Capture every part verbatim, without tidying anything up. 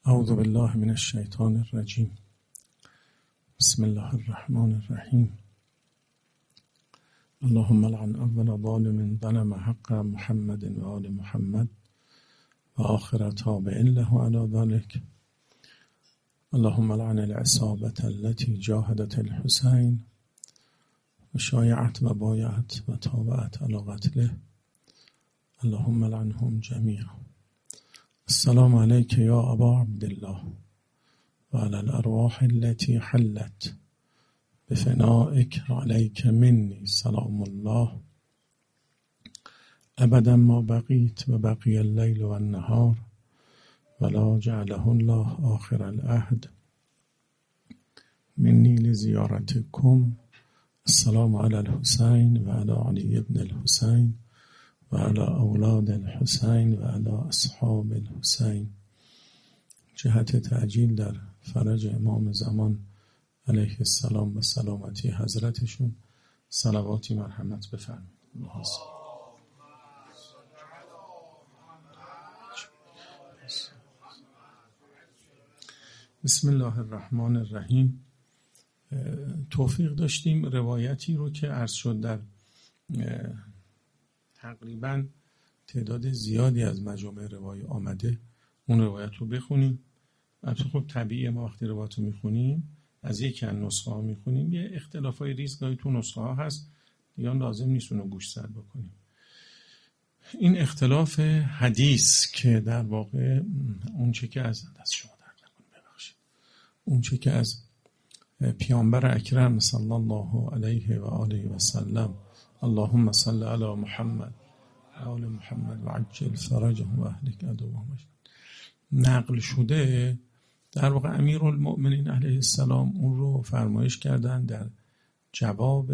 اعوذ بالله من الشیطان الرجیم. بسم الله الرحمن الرحیم. اللهم لعن اول ظالم ظلم حق محمد و آل محمد و آخر تابع له على ذلك. اللهم لعن العصابة التي جاهدت الحسين و شایعت و بایعت و تابعت على قتله. اللهم لعنهم جميعا. السلام عليك يا أبا عبد الله وعلى الأرواح التي حلت بفنائك عليك مني سلام الله أبدا ما بقيت وبقي الليل والنهار ولا جعله الله آخر العهد مني لزيارتكم. السلام على الحسين وعلى علي بن الحسين وعلى اولاد الحسین و علی اصحاب الحسین. جهت تعجیل در فرج امام زمان علیه السلام و سلامتی حضرتشون صلواتی مرحمت بفرمایید. بسم الله الرحمن الرحیم. توفیق داشتیم روایتی رو که عرض شد در تقریبا تعداد زیادی از مجامع روایی آمده، اون روایت رو بخونیم. البته خب طبیعیه ما وقتی روایت رو میخونیم از یکی از نسخه ها میخونیم، یه اختلافای ریزگاهی تو نسخه ها هست دیگه لازم نیست اونو گوش زد بکنیم. این اختلاف حدیث که در واقع اون چه که از دست شما در نکنه ببخشید اون چه که از پیامبر اکرم صلی الله علیه و آله و سلم اللهم صل علی محمد آل محمد و عجل فرجه و اهلک عدوهم نقل شده، در واقع امیرالمؤمنین علیه السلام اون رو فرمایش کردن در جواب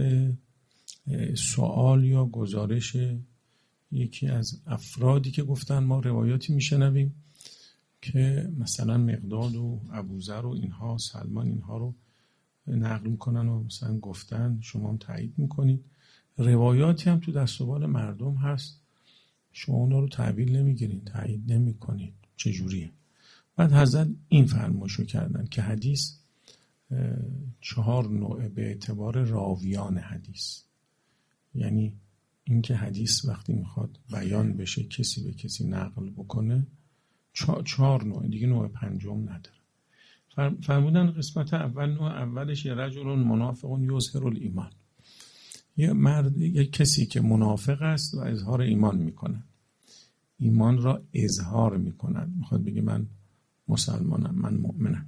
سوال یا گزارش یکی از افرادی که گفتن ما روایاتی میشنویم که مثلا مقداد و ابوذر و اینها سلمان اینها رو نقل میکنن و مثلا گفتن شما هم تایید میکنید. روایاتی هم تو دست و بال مردم هست، شما اونا رو تعبیل نمیگیرین، تایید نمیکنید، چجوریه؟ بعد حضرت این فرمایشو کردن که حدیث چهار نوع به اعتبار راویان حدیث، یعنی اینکه حدیث وقتی میخواد بیان بشه کسی به کسی نقل بکنه چهار نوع، دیگه نوع پنجم نداره. فرمودن قسمت اول، نوع اولش یه رجل منافق یظهر الایمان، یه مرد، یه کسی که منافق است و اظهار ایمان میکنه، ایمان را اظهار میکنه، میخواد بگه من مسلمانم، من مؤمنم،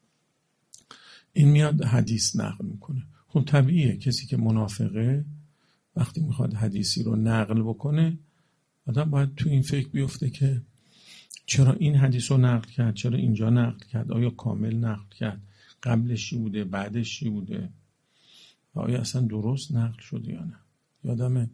این میاد حدیث نقل میکنه. خب طبیعیه کسی که منافقه وقتی میخواد حدیثی رو نقل بکنه آدم باید تو این فکر بیفته که چرا این حدیث رو نقل کرد، چرا اینجا نقل کرد، آیا کامل نقل کرد، قبلش چی بوده، بعدش چی بوده، آیا اصلا درست نقل شده یا نه. یادمه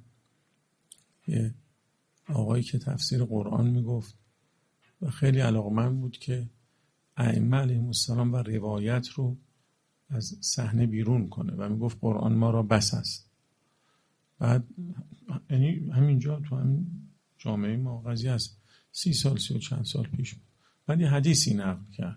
یه آقایی که تفسیر قرآن میگفت و خیلی علاقمند بود که ائمه علیهم السلام و روایت رو از صحنه بیرون کنه و میگفت قرآن ما را بس است. بعد یعنی همینجا تو همین جامعه ما قضیه است، سی سال سی و چند سال پیش بود. بعد یه حدیثی نقل کرد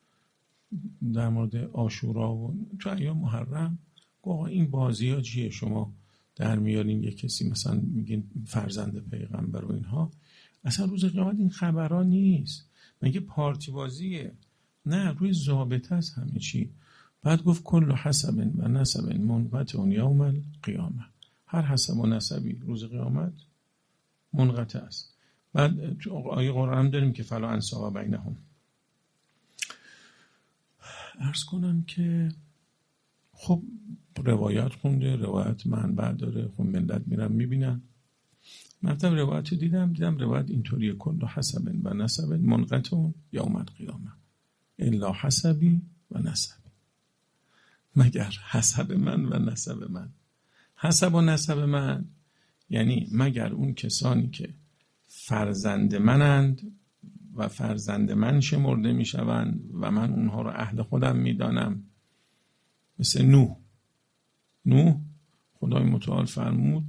در مورد عاشورا و تو ایام محرم، آقا این بازی ها چیه شما در میارین یه کسی مثلا میگین فرزند پیغمبر و اینها، اصلا روز قیامت این خبرها نیست، مگه پارتی بازیه؟ نه، روی ضابطه است همه چی. بعد گفت کل حسب و نسب منقطع یوم القیامه، هر حسب و نسبی روز قیامت منقطع است. بعد تو آیه قرآن هم داریم که فلا انساب بینهم. عرض کنم که خب روایت خونده، روایت منبع داره، خب ملت میرن میبینن. مثلا روایت دیدم دیدم روایت اینطوریه کل حسب و نسب منقطع یوم القیامه الا حسبی و نسبی، مگر حسب من و نسب من. حسب و نسب من یعنی مگر اون کسانی که فرزند منند و فرزند من شمرده میشوند و من اونها رو اهل خودم میدانم، مثل نوح. نوح خدای متعال فرمود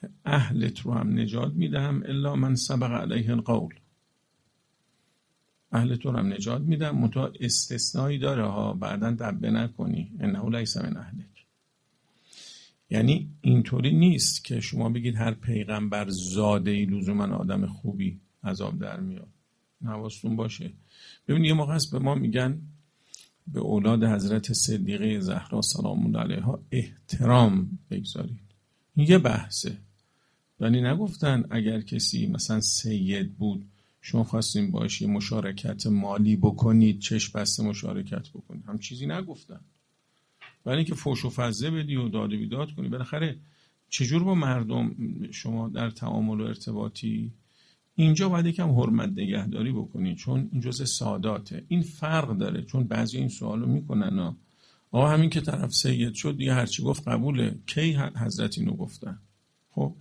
اهلت رو هم نجات میدهم الا من سبق علیه القول، اهل تو هم نجات میدم، منتها استثنایی داره ها، بعداً دبه نکنی، انه لیس من اهلک. یعنی اینطوری نیست که شما بگید هر پیغمبر زاده‌ای لزوما آدم خوبی عذاب در میاد. حواستون باشه. ببین یه موقع هست به ما میگن به اولاد حضرت صدیقه زهرا سلام الله علیها احترام بگذارید. این یه بحثه. ولی نگفتن اگر کسی مثلا سید بود شما خواستین باشی مشارکت مالی بکنید، چشم بسته مشارکت بکنید، هم چیزی نگفتن. ولی اینکه فوش و فضه بدی و داد و بیداد کنی، بالاخره چجور با مردم شما در تعامل و ارتباطی، اینجا باید یکم حرمت نگهداری بکنی، چون این جزء ساداته. این فرق داره، چون بعضی این سوالو میکنن آقا همین که طرف سید شد دیگه هرچی گفت قبوله. کی حضرت اینو گفتن؟ خب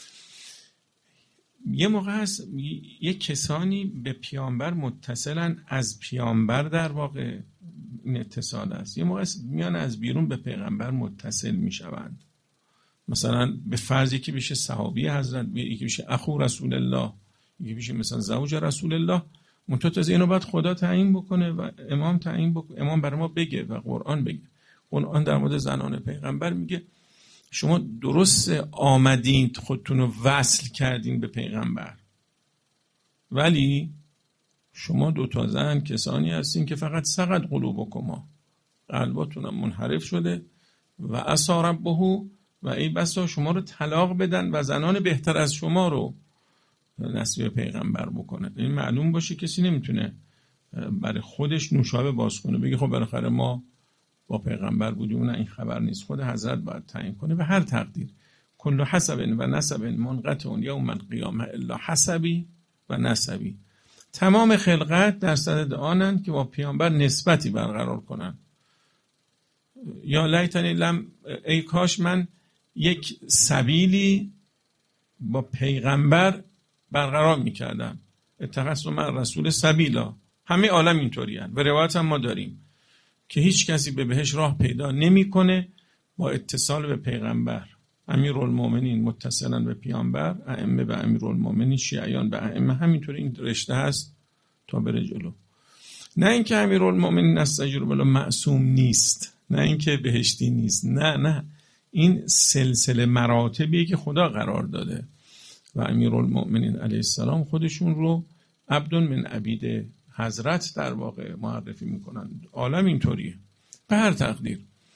یه موقع هست یه کسانی به پیامبر متصلن، از پیامبر در واقع این اتصال است. یه موقع میان از بیرون به پیغمبر متصل میشوند. مثلا به فرض یکی بشه صحابی حضرت، یکی بشه اخو رسول الله، یکی بشه مثلا زوج رسول الله. منتها از اینو باید خدا تعیین بکنه و امام تعیین بکنه، امام برای ما بگه و قرآن بگه. قرآن در مورد زنان پیغمبر میگه شما درست آمدین خودتون رو وصل کردین به پیغمبر، ولی شما دو تا زن کسانی هستین که فقط سقط قلوبکما، قلباتون هم منحرف شده و عصی ربه، و ای بسا شما رو طلاق بدن و زنان بهتر از شما رو نصیب پیغمبر بکنه. این معلوم باشه کسی نمیتونه برای خودش نوشابه باز کنه بگه خب بالاخره ما با پیغمبر بودیم. نه، این خبر نیست، خود حضرت باید تعیین کنه به هر تقدیر. کل حسب و نسب منقطع یوم القیامه الا حسبی و نسبی. تمام خلقت در صدد آنند که با پیامبر نسبتی برقرار کنن. یا لیتنی لم، ای کاش من یک سبیلی با پیغمبر برقرار میکردم. اتخذت مع رسول سبیلا. همه عالم اینطوری هستند. و روایت هم ما داریم که هیچ کسی به بهش راه پیدا نمیکنه با اتصال به پیغمبر. امیرالمومنین متصلا به پیامبر، ائمه به امیرالمومنین، شیعیان به ائمه، همینطوری این رشته هست تا بره جلو. نه اینکه امیرالمومنین استجیب بالله معصوم نیست، نه اینکه بهشتی نیست، نه نه، این سلسله مراتبیه که خدا قرار داده و امیرالمومنین علیه السلام خودشون رو عبد من عبید حضرت در واقع معرفی میکنن. عالم اینطوریه به هر تقدیر.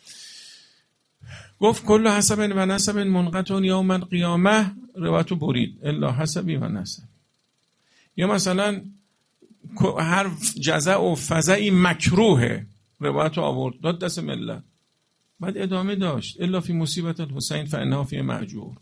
گفت کل حسب و نسب منقطع یوم القیامه، روایتو برید الا حسبی و نسبی. یا مثلا هر جزع و فزعی مکروهه، روایتو آورد داد دست ملت. بعد ادامه داشت الا فی مصیبت الحسین فانها فی معجور.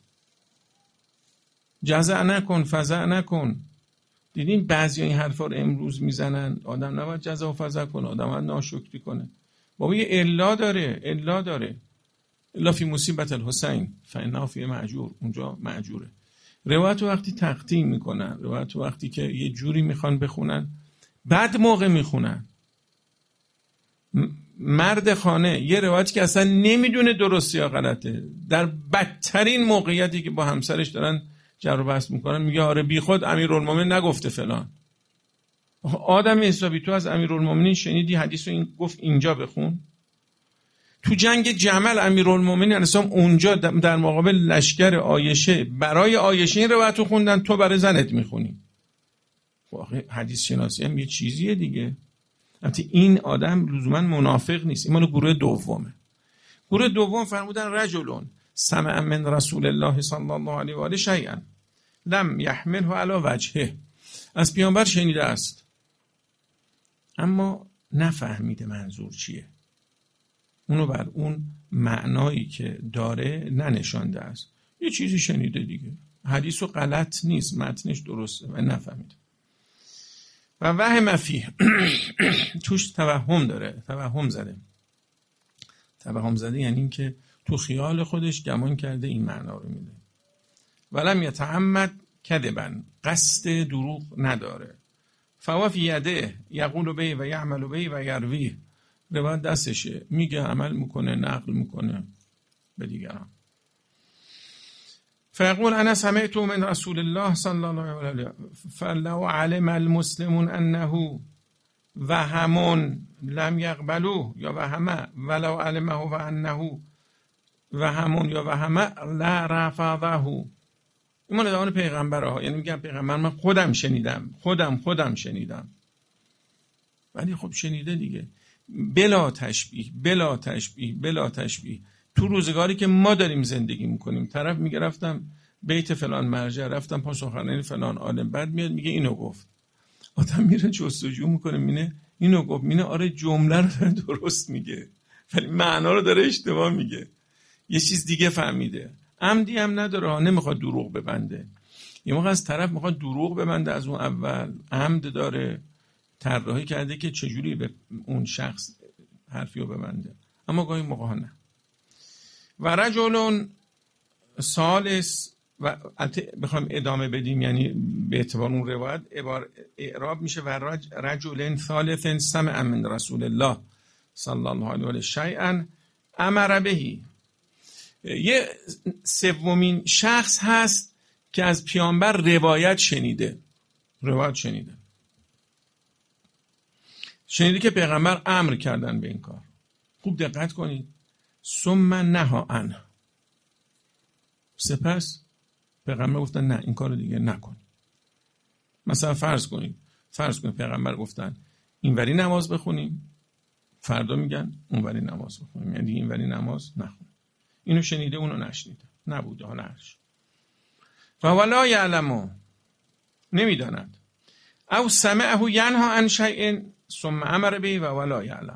جزع نکن، فزع نکن. دیدین بعضی این حرفا رو امروز میزنن، آدم نباید جزع و فزع کنه، آدم باید ناشکری کنه. بابا یه الا داره، الا داره. الا فی مصیبت الحسین فانها فی معجور، اونجا معجوره. روایت وقتی تقطیع میکنن، روایت وقتی که یه جوری میخوان بخونن بعد موقع میخونن. مرد خانه یه روایتی که اصلا نمیدونه درسته یا غلطه، در بدترین موقعیتی که با همسرش دارن جر و بحث میکنن میگه آره بی خود امیرالمومنین نگفته فلان. آدم حسابی تو از امیرالمومنین شنیدی حدیث رو این گفت اینجا بخون؟ تو جنگ جمل امیرالمومنین الاسلام اونجا در مقابل لشکر عایشه برای عایشه این روایت رو خوندن، تو برای زنت میخونی. واقعا حدیث شناسی هم یه چیزیه دیگه. البته این آدم لزوما منافق نیست، این مال گروه دومه. گروه دوم فرمودن رجلون سمع من رسول الله صلی الله علیه و آله شیئا لم یحمله علی وجهه. از پیامبر شنیده است اما نفهمیده منظور چیه، اونو بر اون معنایی که داره ننشانده است. یه چیزی شنیده دیگه، حدیثو غلط نیست، متنش درسته و نفهمیده. و وهم فیه توش توهم داره، توهم زده. توهم زده یعنی این که تو خیال خودش گمان کرده این معنا رو میده. ولم یتعمد کذبا، قصد دروغ نداره. فهو فی یده یقول به و یعمل به و یرویه، روایت دستشه، میگه، عمل میکنه، نقل میکنه به دیگران. فیقول انا سمعت من رسول الله صلی الله علیه و آله فلو علم المسلمون انه و همون لم یقبلوه یا و همه ولو علمه و انه و همون یا و همه لرفضه. این مال زمان پیغمبره ها، یعنی میگم پیغمبر من خودم شنیدم خودم خودم شنیدم، ولی خب شنیده دیگه، بلا تشبیه بلا تشبیه بلا تشبیه. تو روزگاری که ما داریم زندگی میکنیم طرف میگه رفتم بیت فلان مرجع، رفتم پا سخنرانی فلان عالم، بعد میاد میگه اینو گفت. آدم میره جستجو میکنه مینه اینو گفت، مینه آره جمله رو داره درست میگه ولی معنا رو داره اشتباه میگه، یه چیز دیگه فهمیده. عمدی هم نداره ها، نمیخواد دروغ ببنده. یه موقع از طرف میخواد دروغ ببنده از اون اول، عمد داره طراحی کرده که چجوری به اون شخص حرفی رو ببنده، اما گاهی موقع نه. و رجلون ثالث، و بخوایم ادامه بدیم یعنی به اعتبار اون روایت اعراب میشه و رجلن ثالث سمع من رسول الله صلی الله علیه و آله شیئا امر بهی. یه سومین شخص هست که از پیامبر روایت شنیده، روایت شنیده شنیده که پیغمبر امر کردن به این کار. خوب دقت کنید. ثم نهی عنه، سپس پیغمبر گفتن نه این کارو دیگه نکن. مثلا فرض کنید فرض کنید پیغمبر گفتن اینوری نماز بخونیم، فردا میگن اونوری نماز بخونیم، یعنی اینوری نماز نخون. اینو شنیده اونو نشنیده، نبوده حالا هرش. و ولا یعلمو، نمیداند. او سمعه ینها عن شیء ثم امر به و ولا یعلم.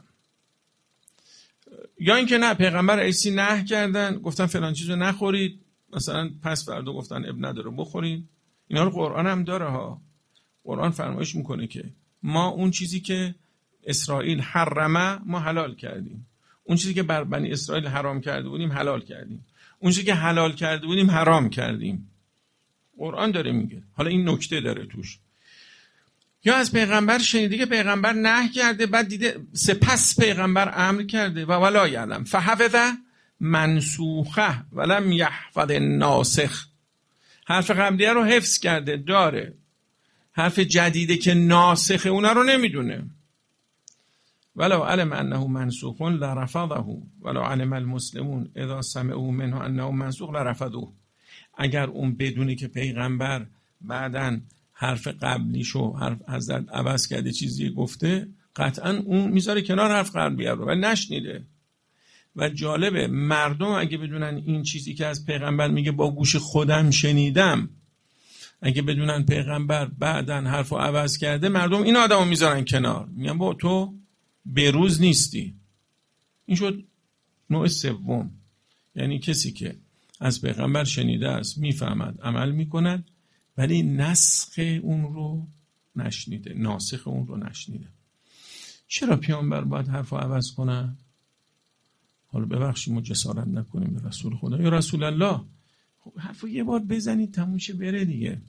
یا اینکه نه پیغمبر ایسی نهی کردن گفتن فلان چیزو نخورید، مثلا پس فردا گفتن اب نداره بخورید. اینا رو قرآن هم داره ها. قرآن فرمایش میکنه که ما اون چیزی که اسرائیل حرمه ما حلال کردیم، اون چیزی که بر بنی اسرائیل حرام کرده بودیم حلال کردیم، اون چیزی که حلال کرده بودیم حرام کردیم. قرآن داره میگه. حالا این نکته داره توش. یا از پیغمبر شنیده که پیغمبر نهی کرده، بعد دیده سپس پیغمبر امر کرده و ولا یعلم فحفظ منسوخه ولم یحفظ ناسخ. حرف قبلیه رو حفظ کرده داره، حرف جدیده که ناسخه اونا رو نمیدونه. ولو علم انه منسوخ لرفضه ولو علم المسلمون اذا سمعوا منه انه منسوخ لرفضوه. اگر اون بدونه که پیغمبر بعدن حرف قبلیشو حرف حضرت عوض کرده چیزی گفته، قطعا اون میذاره کنار حرف قبلیه رو و نشنیده. و جالبه مردم اگه بدونن این چیزی که از پیغمبر میگه با گوش خودم شنیدم، اگه بدونن پیغمبر بعدن حرفو عوض کرده، مردم این آدمو میذارن کنار، میگن با تو بروز نیستی. این شد نوع سوم، یعنی کسی که از پیغمبر شنیده است، میفهمد، عمل میکند، ولی نسخ اون رو نشنیده، ناسخ اون رو نشنیده. چرا پیامبر باید حرف رو عوض کنه؟ حالا ببخشید ما جسارت نکنیم به رسول خدا یا رسول الله، خب حرف رو یه بار بزنید تموم شه بره دیگه.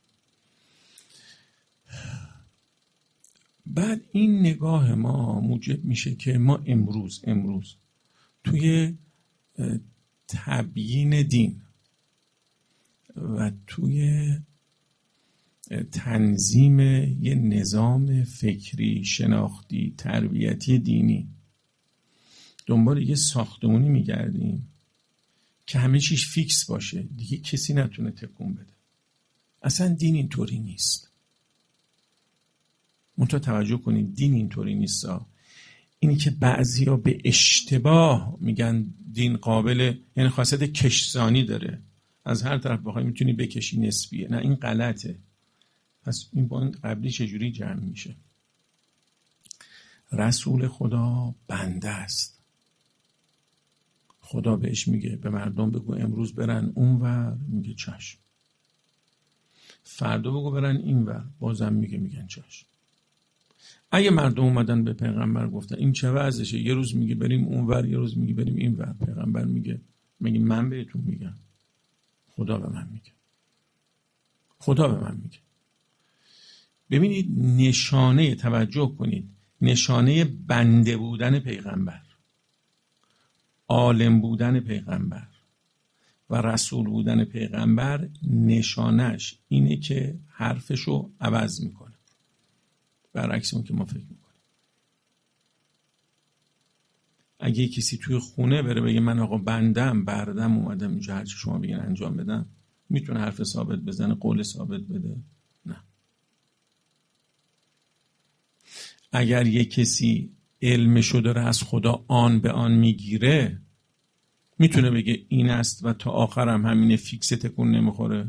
بعد این نگاه ما موجب میشه که ما امروز امروز توی تبیین دین و توی تنظیم یه نظام فکری شناختی تربیتی دینی دنبال یه ساختمونی میگردیم که همه چیش فیکس باشه، دیگه کسی نتونه تکون بده. اصلا دین اینطوری نیست. منتها توجه کنید دین اینطوری نیست. اینی که بعضیا به اشتباه میگن دین قابل، یعنی خاصیت کشزانی داره، از هر طرف بخوای میتونی بکشی نسبیه، نه این غلطه. پس این با این قبلی چجوری جمع میشه؟ رسول خدا بنده است، خدا بهش میگه به مردم بگو امروز برن اونور، میگه چشم. فردا بگو برن اینور، بازم میگه میگن چشم. اگه مردم اومدن به پیغمبر گفتن این چه وضعشه، یه روز میگه بریم اونور، یه روز میگه بریم اینور، پیغمبر میگه میگه من بهتون میگم، خدا به من میگه، خدا به من میگه. ببینید نشانه، توجه کنید، نشانه بنده بودن پیغمبر، عالم بودن پیغمبر و رسول بودن پیغمبر، نشانش اینه که حرفشو عوض میکنه، برعکس اون که ما فکر میکنیم. اگه کسی توی خونه بره بگه من آقا بندم بردم اومدم اینجا هرچی شما بگین انجام بدم، میتونه حرف ثابت بزنه، قول ثابت بده؟ نه. اگر یه کسی علمشو داره از خدا آن به آن میگیره، میتونه بگه این است و تا آخرم همینه، فیکس تکون نمیخوره؟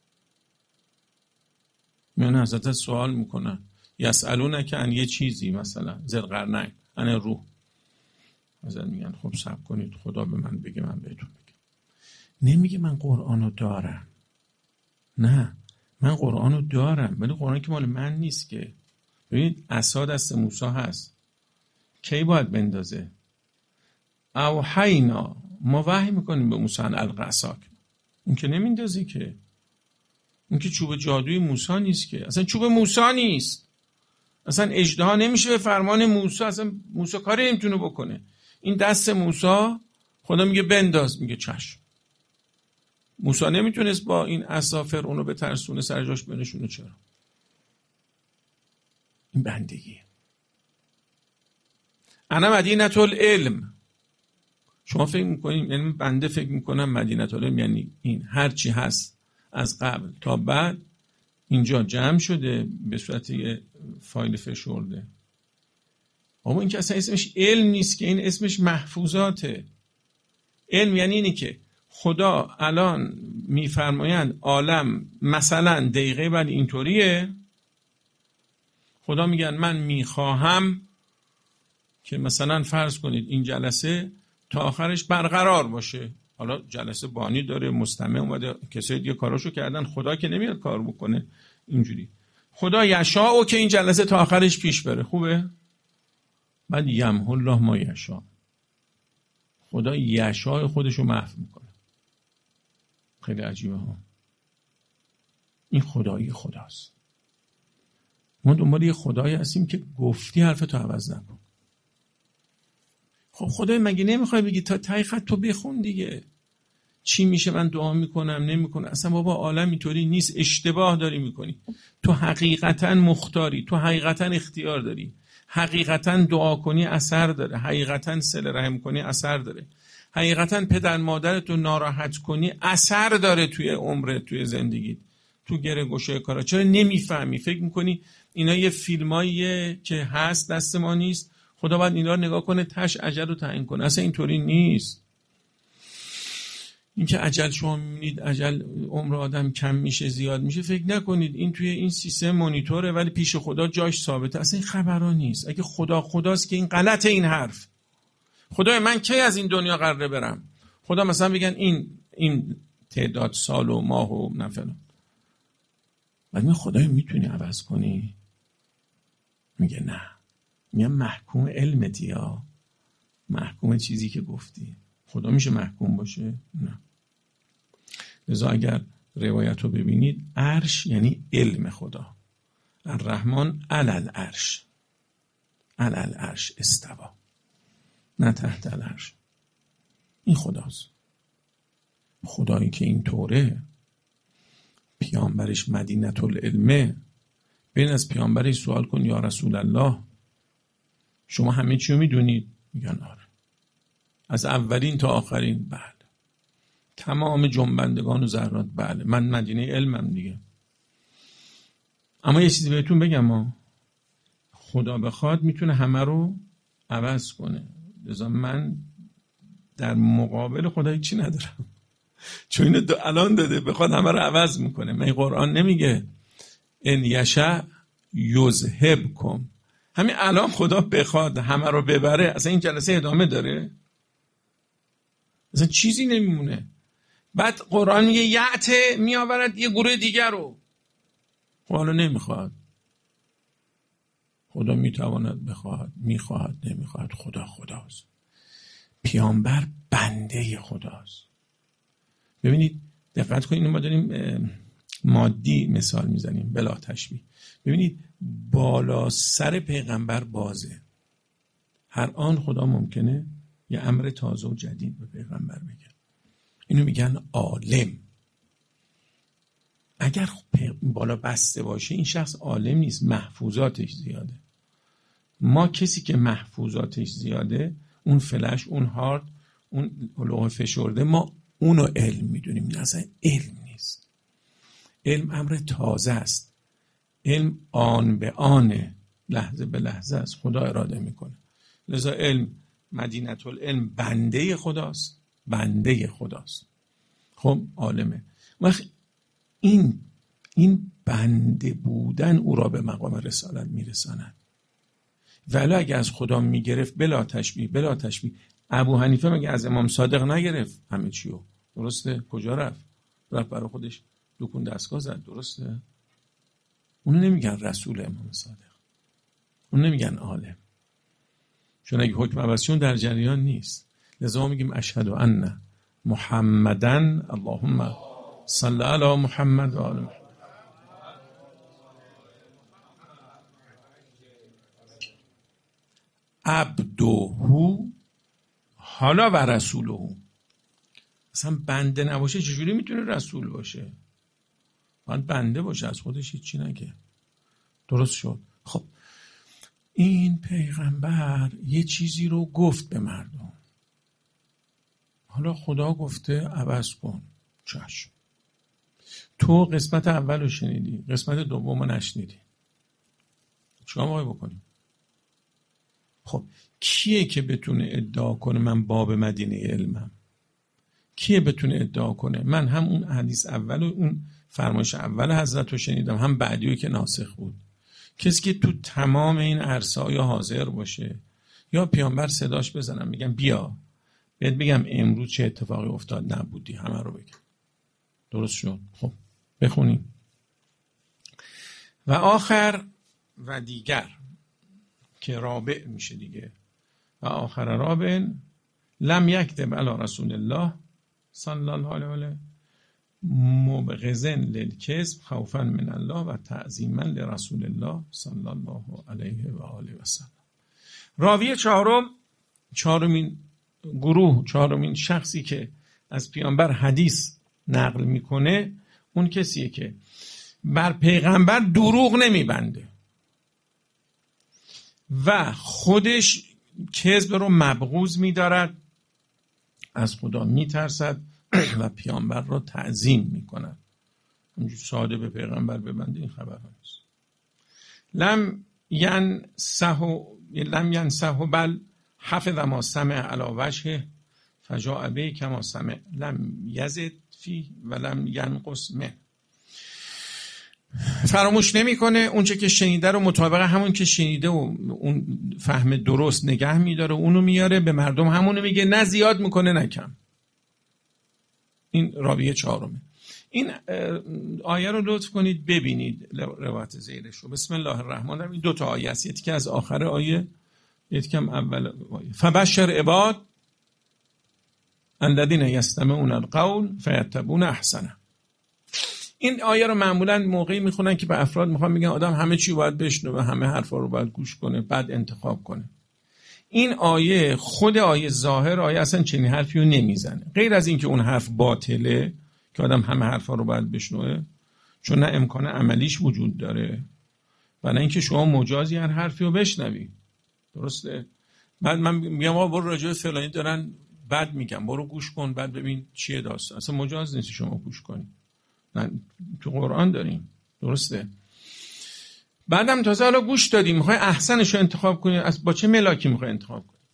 میان حضرت سوال میکنن یسالونک عن یه چیزی، مثلا ذوالقرنین عن روح، حضرت میگن خب صبر کنید خدا به من بگه من بهتون بگم. نمیگه من قرآنو دارم، نه من قرآنو دارم ولی قرآن که مال من نیست که. ببینید عصا دست موسی هست، کی باید بندازه؟ اوحینا، ما وحی میکنیم به موسی ان الق عصاک، اون که نمیندازه که، اون که چوب جادوی موسی نیست که، اصلا چوب موسی نیست، اصلا اژدها نمیشه به فرمان موسی، اصلا موسی کاری نمیتونه بکنه. این دست موسی، خدا میگه بنداز، میگه چشم. موسی نمیتونست با این عصا فرعون رو به ترسونه سر جاش بنشونه. چرا؟ این بندگیه. انا مدینة العلم. شما فکر میکنید، یعنی بنده فکر میکنم مدینة العلم یعنی این هر چی هست از قبل تا بعد اینجا جمع شده به صورت یه فایل فشرده. اما این که اصلا اسمش علم نیست که، این اسمش محفوظاته. علم یعنی اینی که خدا الان میفرمایند عالم مثلا دقیقه بعد اینطوریه، خدا میگن من میخواهم که مثلا فرض کنید این جلسه تا آخرش برقرار باشه. حالا جلسه بانی داره، مستمع اومده، کسای دیگه کاراشو کردن، خدا که نمیاد کار بکنه اینجوری. خدا یشاء که این جلسه تا آخرش پیش بره، خوبه؟ بعد یمحو الله ما یشاء، خدا یشاء خودشو محو میکنه. خیلی عجیبه ها. این خدایی خداست. ما دنبال یه خدایی هستیم که گفتی حرفتو عوض نکن. خب خدای مگه نمیخوای بگی تا ته خط تو بخون دیگه، چی میشه من دعا میکنم نمیکنم؟ اصلا بابا عالم اینطوری نیست، اشتباه داری میکنی. تو حقیقتا مختاری، تو حقیقتا اختیار داری، حقیقتا دعا کنی اثر داره، حقیقتا صله رحم کنی اثر داره، حقیقتا پدر مادرتو ناراحت کنی اثر داره توی عمرت، توی زندگیت، تو گره گوشه کارا. چرا نمیفهمی؟ فکر میکنی اینا یه فیلماییه که هست دست ما نیست، خدا باید اینا رو نگاه کنه تش اجل رو تعیین کنه. اصلا اینطوری نیست. این که اجل شما میبینید اجل عمر آدم کم میشه زیاد میشه، فکر نکنید این توی این سیستم مانیتوره ولی پیش خدا جاش ثابته. اصلا این خبرا نیست. اگه خدا خداست که این غلطه این حرف. خدای من کی از این دنیا قراره برم؟ خدا مثلا بگن این این تعداد سال و ماه و نفلان، ولی من خدای میتونی عوض کنی؟ میگه نه. میگم محکوم علمتی ها، محکوم چیزی که گفتی. خدا میشه محکوم باشه؟ نه. لذا اگر روایت رو ببینید، عرش یعنی علم خدا. الرحمن علی العرش، علی العرش استوا، نه تحت العرش. این خداست. خدایی که این طوره، پیامبرش مدینة العلمه. بین از پیامبرش سوال کن یا رسول الله شما همه چی رو میدونید؟ میگن آره. از اولین تا آخرین؟ بله. تمام جنبندگان و ذرات؟ بله. من مدینه علمم دیگه. اما یه چیزی بهتون بگم، ما خدا بخواد میتونه همه رو عوض کنه. لذا من در مقابل خدا هیچی ندارم، چون اینو الان داده، بخواد همه رو عوض میکنه. من قرآن نمیگه ان یشاء یذهبکم، همین الان خدا بخواد همه رو ببره، اصلا این جلسه ادامه داره؟ اصلا چیزی نمیمونه. بعد قرآن میگه یعته، میآورد یه گروه دیگر رو. خب حالا نمیخواد. خدا میتواند بخواد، میخواد، نمیخواد. خدا خداست. پیامبر بنده خداست. ببینید دقت کنید، ما داریم مادی مثال میزنیم بلا تشبیه. ببینید بالا سر پیغمبر بازه. هر آن خدا ممکنه یه امر تازه و جدید به پیغمبر بگه. اینو میگن عالم. اگر بالا بسته باشه این شخص عالم نیست، محفوظاتش زیاده. ما کسی که محفوظاتش زیاده اون فلش، اون هارد، اون لوح فشرده، ما اونو علم میدونیم. این اصلا علم نیست. علم امر تازه است. علم آن به آنه، لحظه به لحظه است، خدا اراده میکنه. لذا علم مدینه العلم بنده خداست، بنده خداست. خب عالمه. وقت این این بنده بودن او را به مقام رسالت میرساند. ولی اگه از خدا میگرفت بلا تشبیه بلا تشبیه، ابو حنیفه مگه از امام صادق نگرفت همه چیو؟ درسته؟ کجا رفت؟ رفت برای خودش دکون دستگاه زد. درسته؟ اونو نمیگن رسول امام صادق، اون نمیگن عالم، چون اگه حکم عباسیون در جریان نیست. لذا ما میگیم اشهد ان محمدن، اللهم صل علی محمد و آل محمد. عبدهو حالا و رسولهو. اصلا بنده نباشه چجوری میتونه رسول باشه؟ باید بنده باشه، از خودش هیچی نگه. درست شد؟ خب این پیغمبر یه چیزی رو گفت به مردم، حالا خدا گفته عوض کن، چشم. تو قسمت اول رو شنیدی، قسمت دوم رو نشنیدی، چیکار باید بکنیم؟ خب کیه که بتونه ادعا کنه من باب مدینه علمم؟ کیه بتونه ادعا کنه من هم اون حدیث اول و اون فرمایش اول حضرت رو شنیدم، هم بعدی که ناسخ بود؟ کسی که تو تمام این عرصه یا حاضر باشه یا پیامبر صداش بزنم میگم بیا بهت بگم امروز چه اتفاقی افتاد، نبودی، همه رو بگم. درست شد؟ خب بخونیم. و آخر و دیگر که رابع میشه دیگه. و آخر رابع لم یکتب علی رسول الله صلی الله علیه و آله مبغضن للکذب خوفا من الله و تعظیما لرسول الله صلی الله علیه و آله و سلم. راوی چهارم، چهارمین گروه، چهارمین شخصی که از پیامبر حدیث نقل میکنه اون کسیه که بر پیغمبر دروغ نمیبنده و خودش کذب رو مبغوض میدارد، از خدا میترسد و پیامبر رو تعظیم میکند. اونجور ساده به پیغمبر ببنده این خبر نیست. لم ینسه لم ینسه بل حفظ ما سمع علی وجهه فجاء به کما سمع لم یزد فی و لم ینقص منه. فراموش نمیکنه اونچه که شنیده رو مطابق همون که شنیده و اون فهم درست نگه میداره، اونو میاره به مردم، همونو میگه، نه زیاد میکنه نه کم. این راویه چهارمه. این آیه رو لطف کنید ببینید، روایت زیرش رو. بسم الله الرحمن الرحیم. این دو تا آیه است، یکی از آخر آیه، یکی کم اول آیه. فبشر عباد الذین یستمعون القول فیتبعون احسنه. این آیه رو معمولا موقعی میخونن که به افراد میخوان میگن آدم همه چی باید بشنوه، همه حرفا رو باید گوش کنه، بعد انتخاب کنه. این آیه، خود آیه ظاهر آیه اصلا چنین حرفی رو نمیزنه، غیر از این که اون حرف باطله که آدم همه حرفا رو باید بشنوه، چون نه امکان عملیش وجود داره و نه اینکه شما مجازی هر حرفی رو بشنوی. درسته؟ بعد من میگم آقا برو راجع به فلانی دارن بعد میگم برو گوش کن بعد ببین چیه داستان. اصلا مجاز نیست شما گوش کنی، تو قرآن داریم. درسته؟ بعدم تازه حالا گوش دادی میخوای احسنش رو انتخاب کنی، از با چه ملاکی میخوای انتخاب کنی؟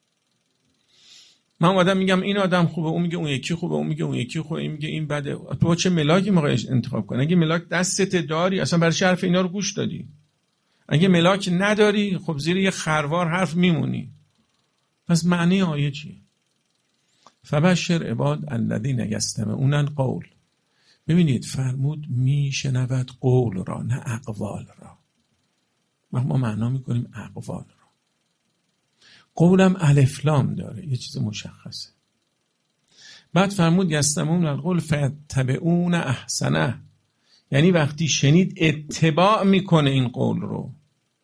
من آدم میگم این آدم خوبه، اون میگه اون یکی خوبه، اون میگه اون یکی خوبه، این میگه این بده. تو با چه ملاکی میخوای انتخاب کنی؟ اگه ملاک دستت داری اصلا برای چه حرف اینا رو گوش دادی؟ اگه ملاک نداری خب زیر یه خروار حرف میمونی. پس معنی آیه چیه؟ فبشر عباد الذین یستمعون القول. ببینید فرمود میشنود قول را نه اقوال را. ما معنا میکنیم اقوال را. قولم الف لام داره، یه چیز مشخصه. بعد فرمود یستمعون القول فیتبعون احسنه، یعنی وقتی شنید اتباع میکنه این قول رو،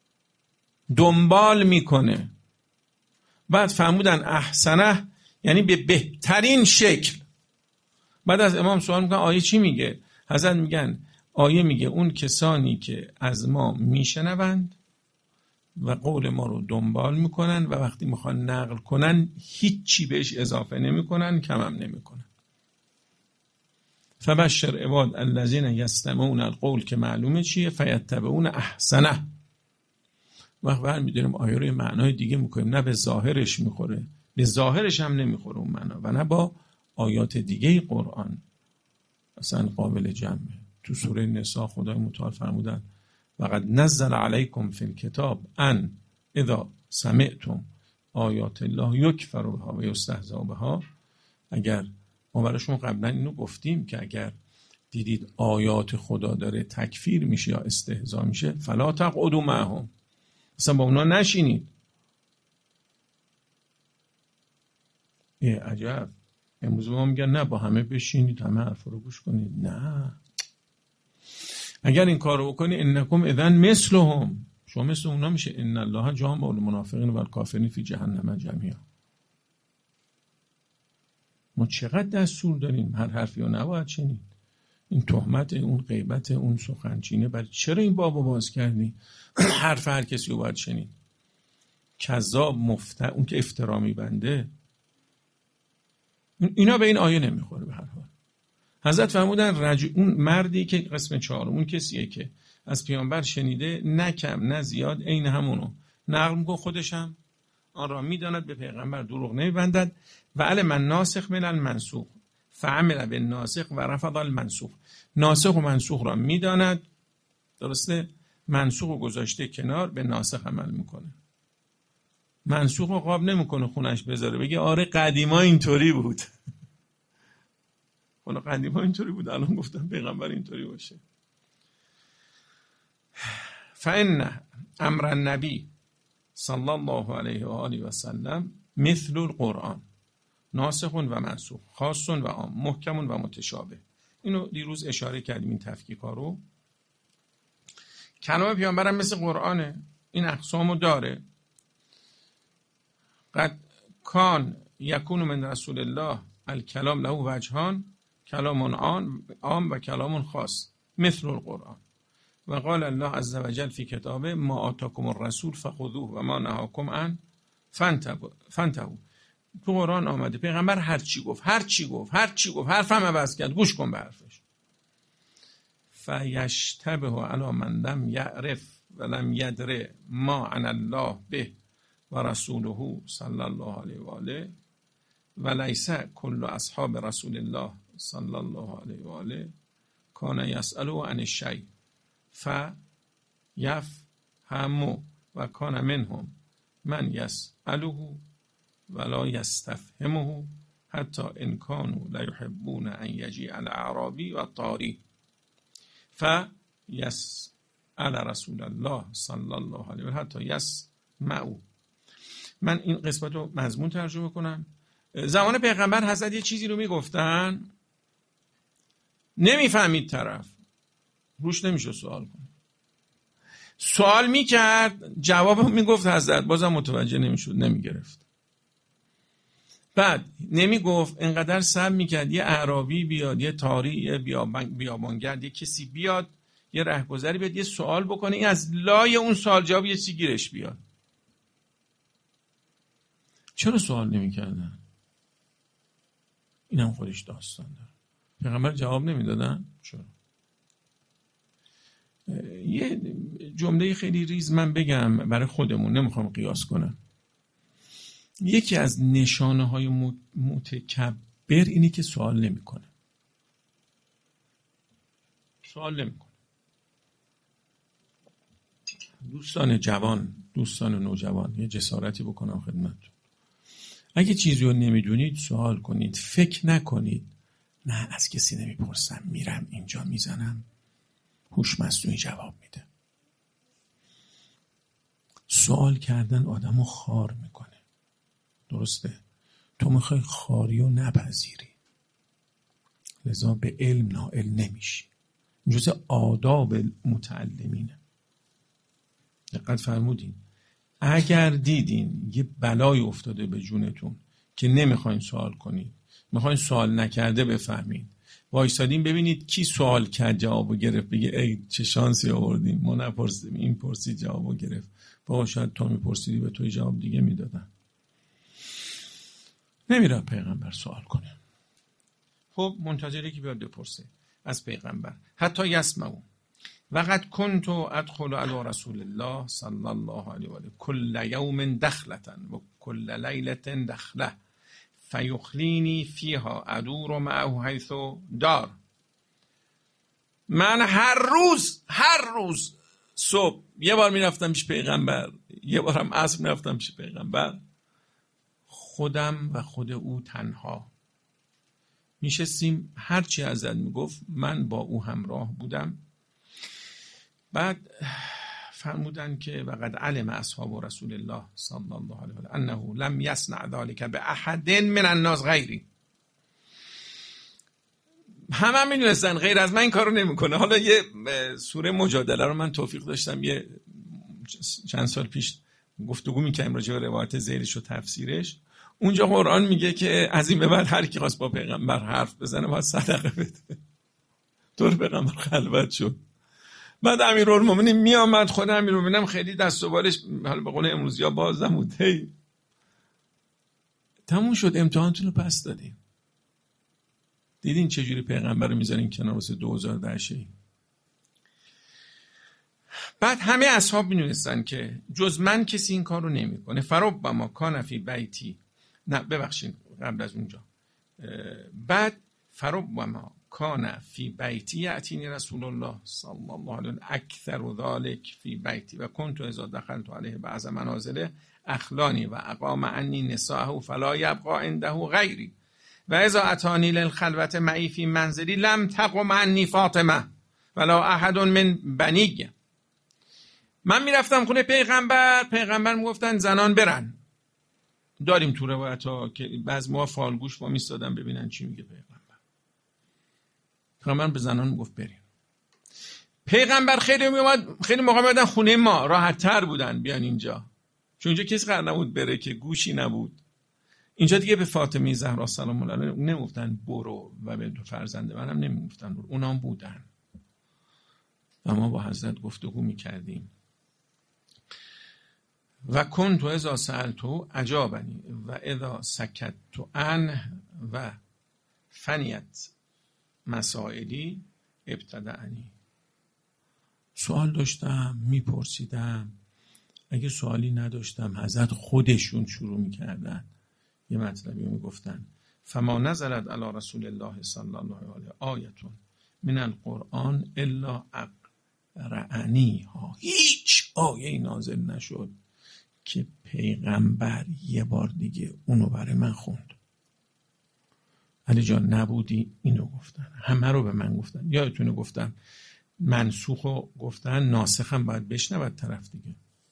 دنبال میکنه. بعد فرمودن احسنه یعنی به بهترین شکل. بعد از امام سوال میکنن آیه چی میگه؟ حضرت میگن آیه میگه اون کسانی که از ما میشنوند و قول ما رو دنبال میکنن و وقتی میخوان نقل کنن هیچی بهش اضافه نمیکنن، کم هم نمیکنن. فبشر عباد الذین یستمعون القول، که معلومه چیه، فیتبعون احسنه. وقت برمی‌داریم آیه رو معنای دیگه میکنیم، نه به ظاهرش میخوره، به ظاهرش هم نمیخوره اون معنا، و نه با آیات دیگه قرآن اصلا قابل جمعه. تو سوره نساء خدای متعال فرمودن وقد نزل علیکم فی الکتاب ان اذا سمعتم آیات الله یکفر بها و یستهزأ بها. اگر ما برای شما قبلا اینو گفتیم که اگر دیدید آیات خدا داره تکفیر میشه یا استهزا میشه، فلا تقعدوا معهم، اصلا با اونا نشینید. ای عجب، امروز ما میگن نه با همه بشینید، همه حرف رو گوش کنید. نه، اگر این کار رو بکنی انکم اذن مثلهم، شما مثل اونا میشه. ان الله جامع المنافقین و الکافرین فی جهنم جمیعا. ما چقدر دستور داریم، هر حرفی رو نباید شنید. این تهمت، اون غیبت، اون سخنچینه، برای چرا این بابو باز کردی؟ حرف هر کسی رو باید شنید. کذاب، مفتر، اون که افترا میبنده، اینا به این آیه نمیخوره. به هر حال حضرت فرمودن رجل، اون مردی که قسم چهارم، اون کسیه که از پیامبر شنیده، نه کم نه زیاد، عین همونو نقل میکنه، خودش هم آن را میداند، به پیغمبر دروغ نمیبندد. و علم الناسخ من المنسوخ فعمل بالناسخ و رفض المنسوخ. ناسخ و منسوخ را میداند، درسته، منسوخ رو گذاشته کنار، به ناسخ عمل میکنه. منسوخ رو قاب نمیکنه خونش بذاره بگه آره قدیما اینطوری بود. حالا قدیما اینطوری بود، الان گفتم پیغمبر اینطوری باشه. فإن امر النبی صلی الله علیه و آله و سلم مثل القرآن، ناسخ و منسوخ، خاص و عام، محکم و متشابه. اینو دیروز اشاره کردیم، این تفکیکا رو. کلام پیامبرم مثل قرآنه، این اقسامو داره. قد کان یکون من رسول الله الکلام له وجهان، کلام عام و کلام خاص مثل القرآن. و قال الله عز وجل فی کتابه ما آتاکم الرسول فخذوه و ما نهاکم عنه فانتهوا. تو قرآن آمده پیغمبر هر چی گفت، هر چی گفت، هر چی گفت، حرفم عوض کرد، گوش کن به حرفش. فیشتبه علی من لم یعرف و لم یدر ما عن الله به و رسوله صلی الله علیه و آله و لیس کل اصحاب رسول الله صلی الله علیه و آله کان یسأله عن الشیء فیفهمه و کان منهم من یسأله ولا یستفهمه حتی ان کانوا لیحبون ان یجیء الاعرابی و الطاری فیسأل رسول الله صلی الله علیه و آله حتی یسمعوا. من این قسمت رو مضمون ترجمه کنم. زمان پیغمبر حضرت یه چیزی رو میگفتن، نمیفهمید طرف، روش نمیشه سوال کنه. سوال میکرد، جواب میگفت حضرت، بازم متوجه نمیشد، نمیگرفت. بعد نمیگفت، انقدر صبر میکرد یه اعرابی بیاد، یه طاری، یه بیابانگرد، یه کسی بیاد، یه رهگذری بیاد، یه سوال بکنه، این از لای اون سوال جواب یه چیزی گیرش بیاد. چرا سوال نمیکردن؟ این هم خودش داستان داره. پیغمبر جواب نمیدادن؟ چرا؟ یه جمله خیلی ریز من بگم برای خودمون، نمیخوام قیاس کنم. یکی از نشانه های متکبر اینی که سوال نمیکنه. سوال نمیکنه. دوستان جوان، دوستان نوجوان، یه جسارتی بکنم خدمتتون. اگه چیزی رو نمیدونید سوال کنید، فکر نکنید نه از کسی نمیپرسم، میرم اینجا میزنم، هوش مصنوعی جواب میده. سوال کردن آدمو خار میکنه. درسته؟ تو میخوای خاری رو نپذیری، لذا به علم نائل نمیشی. این جزء آداب متعلمینه. دقت فرمودین؟ اگر دیدین یه بلای افتاده به جونتون که نمیخواین سوال کنید، میخواین سوال نکرده بفهمید، وایسادین ببینید کی سوال کرد جوابو گرفت، بگه ای چه شانسی آوردیم، ما نپرسیدیم این پرسید جوابو گرفت، با شاید تو میپرسیدی به توی جواب دیگه میدادن. نمیره پیغمبر سوال کنه. خب منتظره که بیاد بپرسه از پیغمبر. حتی یسمعو وقد کنت ادخل علی رسول الله صلی الله علیه و آله کل یوم دخلة و کل لیلة دخله فیخلینی فیها ادور معه حیث دار. من هر روز هر روز صبح یه بار میرفتم پیش پیغمبر، یه بارم عصر میرفتم پیش پیغمبر، خودم و خود او تنها میشستیم، هرچی ازت میگفت من با او همراه بودم. بعد فرمودن که وقد علم اصحاب رسول الله صلی الله علیه و آله انه لم یصنع ذلك باحد من الناس غیری. همه هم میدونستن غیر از من این کارو نمیکنه. حالا یه سوره مجادله رو من توفیق داشتم یه چند سال پیش گفتگو میکردیم راجع به روایت ذیلش و تفسیرش. اونجا قرآن میگه که از این به بعد هر کی خواست با پیغمبر حرف بزنه باید صدقه بده. طور پیغمبر خلوت شد. بعد امیرالمومنین می آمد، خود امیرالمومنین خیلی دست و بالش حالا به قول امروزیا باز نمود. هی تموم شد، امتحانتون رو پس دادیم. دیدین چجوری پیغمبر رو میذارین کنار واسه دوزار درشهی. بعد همه اصحاب میدونستن که جز من کسی این کار رو نمی کنه. فربما کان فی بیتی، نه ببخشید قبل از اونجا، بعد فربما کان فی بیتی یأتینی رسول الله صلی الله علیه و اکثر ذلک فی بیتی و کنت اذا دخلت علیه بعض منازله اخلانی و اقام عنی نساءه فلا یبقى عنده غیری و اذا اتانی للخلوت معی فی منزلی لم تقم عنی فاطمه ولا احد من بنی. من میرفتم خونه پیغمبر، پیغمبر میگفتن زنان برن. داریم تو روایت ها که بعض موقع فالگوش با میستادن ببینن چی میگه پیغمبر. پیغمبر به زنان میگفت بریم. پیغمبر خیلی میومد، خیلی موقع میادن خونه ما، راحت تر بودن بیان اینجا، چون اینجا کسی قرار نبود بره که گوشی نبود. اینجا دیگه به فاطمه زهرا سلام الله علیها نمیگفتن برو و به دو فرزند منم نمیگفتن برو، اونام بودن و ما با حضرت گفتگو میکردیم. و کنت اذا سألتو اجابنی و اذا سکتت عنه و فنیت مسائلی ابتدعنی. سوال داشتم میپرسیدم، اگه سوالی نداشتم حضرت خودشون شروع میکردن یه مطلبی میگفتن. فما نزلت علی رسول الله صلی الله علیه آیتون من القرآن الا اقرعنی ها. هیچ آیه نازل نشد که پیغمبر یه بار دیگه اونو برای من خوند. علی جان نبودی اینو گفتن، همه رو به من گفتن. یادتونه گفتم منسوخو گفتن، ناسخم باید بشنود طرف دیگه.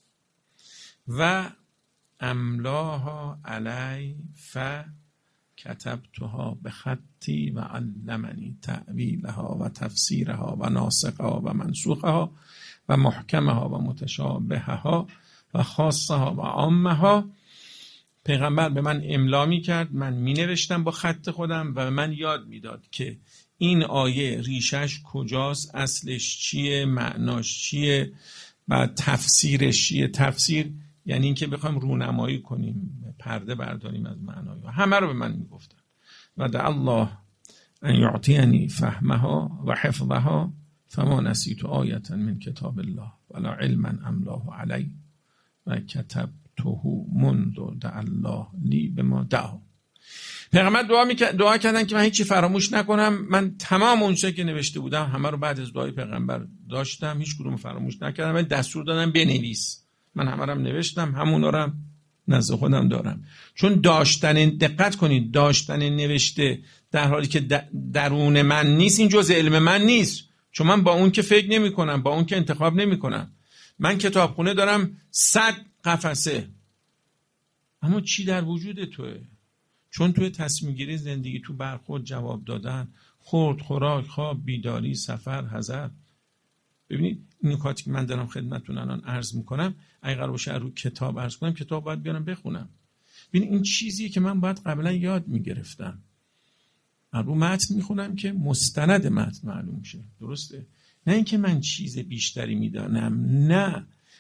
و املاها علی ف کتبتها به خطی و علمنی تأویلها و تفسیرها و ناسخها و منسوخها و محکمها و متشابهها و خاصها و عامها. پیغمبر به من املا می کرد، من می نوشتم با خط خودم و من یاد می داد که این آیه ریشش کجاست، اصلش چیه، معناش چیه، بعد تفسیرش چیه. تفسیر یعنی این که بخوایم رونمایی کنیم، پرده برداریم از معنای. همه رو به من می گفتن. و دع الله ان یعطینی فهمها و حفظها فما نسیت آیة من کتاب الله ولا علما املاه علی و کتب توهو منذ دع الله لی به ما دعا. پیغمبر دعا میکرد، دعا کردن که من هیچی فراموش نکنم. من تمام اون چیزی که نوشته بودم همه رو بعد از دعای پیغمبر داشتم، هیچ کدوم فراموش نکردم. من دستور دادم بنویس، من همه رو نوشتم، همونا رو نزد خودم دارم. چون داشتن، دقت کنید، داشتن نوشته در حالی که درون من نیست این جزء علم من نیست. چون من با اون که فکر نمی کنم، با اون که انتخاب نمی کنم. من کتابخونه دارم صد قفسه، اما چی در وجود توه؟ چون توی تصمیم گیری زندگی، تو برخورد، جواب دادن، خورد، خوراک، خواب، بیداری، سفر، حضر. ببینید این نکاتی که من دارم خدمتتون الان عرض میکنم، اگه قرار باشه رو کتاب عرض کنم، کتاب باید بیارم بخونم. ببینید این چیزیه که من باید قبلا یاد میگرفتم. رو متن میخونم که مستند متن معلوم شه، درسته؟ نه اینکه من چیز بیشتری میدانم، نه،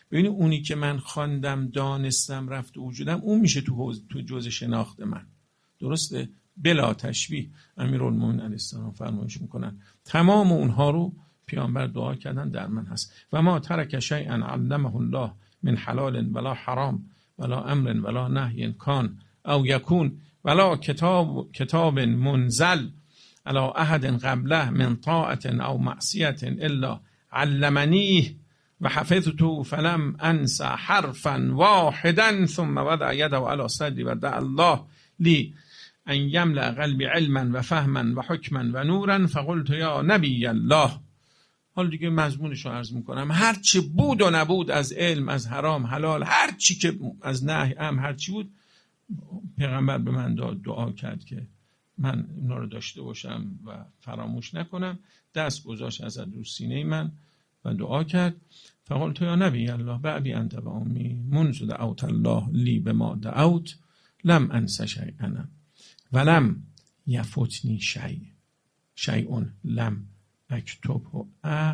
ببینید اونی که من خواندم دانستم رفت وجودم، اون میشه تو تو جزء شناخت من. درسته؟ بلا تشبیه. امیرالمومنین علیه السلام فرمایش میکنن تمام اونها رو پیامبر دعا کردن در من هست. و ما ترک شیئا علمه الله من حلال ولا حرام ولا امر ولا نهی کان او یکون ولا کتاب کتاب منزل علی احد قبله من طاعت او معصیت الا علمنیه و حفظته فلم انس حرفا واحدا ثم وضع یده علی صدری و دعا الله لی ان یملأ قلبی علما و فهما و حکما و نورا فقلت یا نبی الله. حالا دیگه مضمونش رو عرض میکنم. هر چی بود و نبود از علم، از حرام حلال، هر چی که از نهی ام، هر چی بود، پیغمبر به من داد دعا کرد که من اونا رو داشته باشم و فراموش نکنم. دست گذاشت از رو سینه من و دعا کرد فقلت یا نبی الله بعدی انت و امی منذ دعوت الله لی بما دعوت لم انس شیئا ولم یفتنی شیء شیء لم اکتبه ا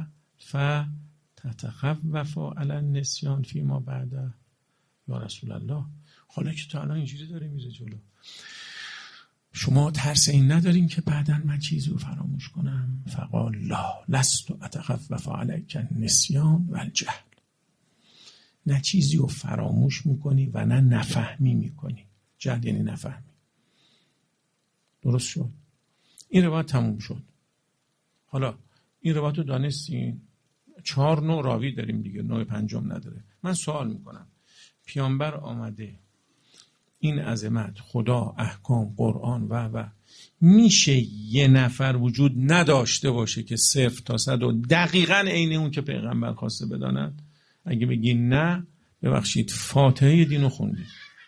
فتتخوف علی النسیان فیما بعده. یا رسول الله، حالا که تا الان اینجوری داره میره جلو، شما ترس این ندارین که بعداً من چیزی رو فراموش کنم؟ فقال لا لست اتخوف علیک النسیان و الجهل. نه چیزی رو فراموش میکنی و نه نفهمی میکنی. جهل یعنی نفهمی. درست شد؟ این روایت تموم شد. حالا این روایت رو دانستین؟ چهار نوع راوی داریم دیگه، نوع پنجم نداره. من سوال میکنم، پیامبر آمده این عظمت، خدا، احکام، قرآن و و میشه یه نفر وجود نداشته باشه که صفر تا صد و دقیقاً عین اون که پیغمبر خواسته بداند؟ اگه بگی نه، ببخشید فاتحه دینو خوندید.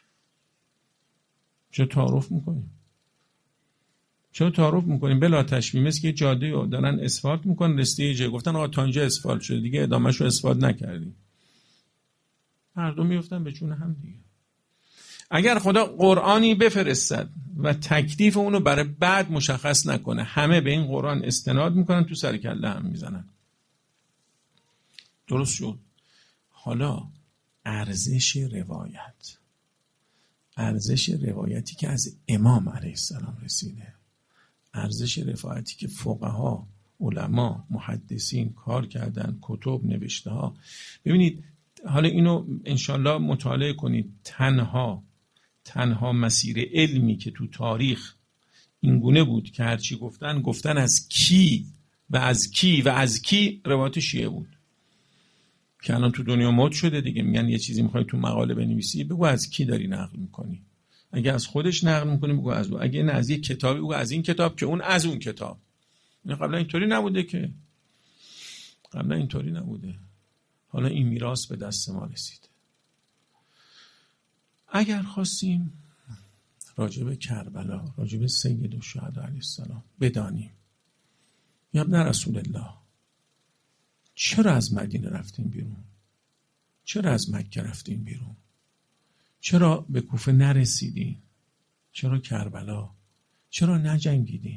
چرا تعارف میکنیم؟ چرا تعارف میکنیم؟ بلا تشبیه. مثل که جاده رو دارن اسفالت میکنن، رسته یه جای گفتن آقا تا اینجا اسفالت شده دیگه ادامهش رو اسفالت نکردیم، مردم میفتن به جون هم دیگه. اگر خدا قرآنی بفرستد و تکلیف اونو برای بعد مشخص نکنه، همه به این قرآن استناد میکنن، تو سر کله هم میزنن. درست شد؟ حالا ارزش روایت، ارزش روایتی که از امام علیه السلام رسیده، ارزش روایتی که فقها، علما، محدثین کار کردن، کتب نوشته ها. ببینید حالا اینو انشالله مطالعه کنید. تنها تنها مسیر علمی که تو تاریخ اینگونه بود که هرچی گفتن گفتن از کی و از کی و از کی، روایت شیعه بود که الان تو دنیا مد شده دیگه. میگن یه چیزی میخوای تو مقاله بنویسی، بگو از کی داری نقل میکنی. اگه از خودش نقل میکنی بگو از اون، اگه نه از یک کتابی بگو از این کتاب که اون از اون کتاب. این قبلا اینطوری نبوده که، قبلا اینطوری نبوده. حالا این میراث به دست ما رسید. اگر خواستیم راجب کربلا، راجب سید الشهدا علیه السلام بدانیم، یا ابن رسول الله، چرا از مدینه رفتیم بیرون؟ چرا از مکه رفتیم بیرون؟ چرا به کوفه نرسیدین؟ چرا کربلا؟ چرا نجنگیدین؟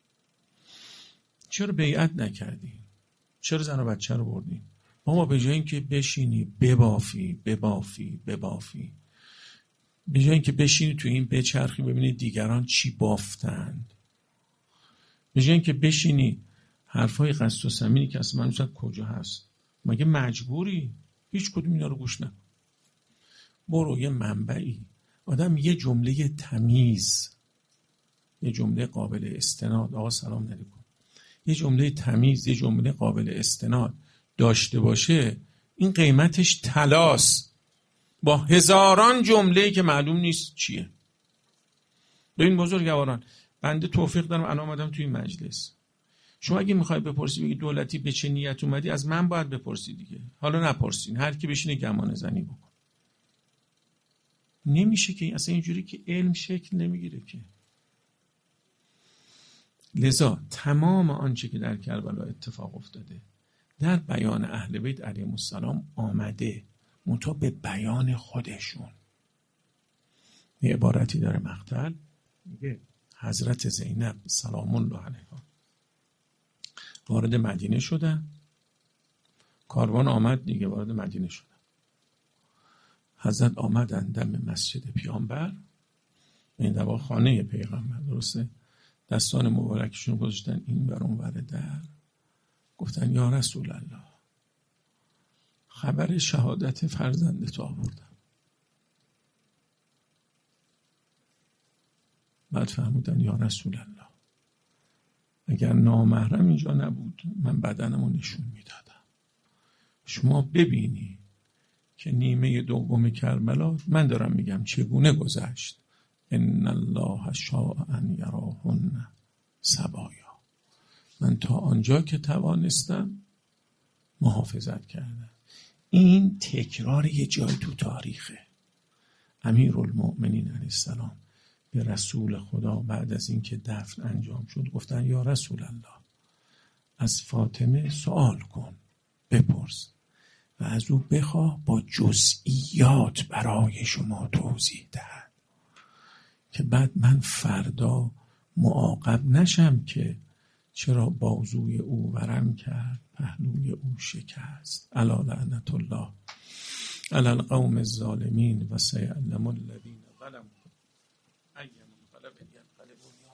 چرا بیعت نکردین؟ چرا زن و بچه رو بردین؟ بابا به جای اینکه بشینی ببافی ببافی ببافی، به جای اینکه بشینی تو این بچرخی ببینی دیگران چی بافتند، به جای اینکه بشینی حرفای قصد و سمینی که اصلا من کجا هست، مگه مجبوری؟ هیچ کدوم اینا رو گوش نکن. برو یه منبعی، آدم یه جمله تمیز، یه جمله قابل استناد، آقا سلام علیکم، یه جمله تمیز، یه جمله قابل استناد داشته باشه، این قیمتش طلاست با هزاران جمله‌ای که معلوم نیست چیه. ببین بزرگواران، بنده توفیق دارم الان اومدم توی این مجلس. شما اگه میخوای بپرسی بگی دولتی به چه نیت اومدی، از من باید بپرسی دیگه. حالا نپرسین، هر کی بشینه گمان زنی بکن. نمیشه که اصلا اینجوری که علم شکل نمیگیره که. لذا تمام آنچه که در کربلا اتفاق افتاده در بیان اهل بیت علیهم السلام آمده، منتها به بیان خودشون. یه عبارتی داره مقتل، میگه حضرت زینب سلام الله علیها وارد مدینه شدن، کاروان آمد دیگه، وارد مدینه شدن. حضرت آمدن دم مسجد پیامبر، این دوا خانه پیغمبر، درسته؟ دستان مبارکشون گذاشتن این بر اون ور در، گفتن یا رسول الله خبر شهادت فرزند تو آوردم. بعد فرمودن یا رسول الله اگر نامحرم اینجا نبود من بدنمو نشون میدادم. شما ببینی که نیمه دوم کربلا، من دارم میگم چگونه گذشت، ان الله شاء ان یراهن سبایا، من تا آنجا که توانستم محافظت کردم. این تکرار یه جای تو تاریخه. امیرالمؤمنین علیه السلام به رسول خدا بعد از اینکه دفن انجام شد گفتن یا رسول الله از فاطمه سوال کن، بپرس و از او بخواه با جزئیات برای شما توضیح دهد که بعد من فردا معاقب نشم که چرا بازوی او ورم کرد، پهلوی او شکست. الا لعنت الله علی القوم الظالمین و سیعلم الذین